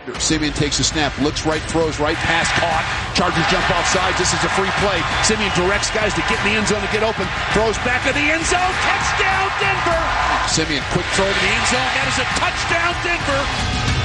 Siemian takes a snap, looks right, throws right, pass caught. Chargers jump off sides. This is a free play. Siemian directs guys to get in the end zone to get open. Throws back to the end zone. Touchdown, Denver! Siemian, quick throw to the end zone. That is a touchdown, Denver!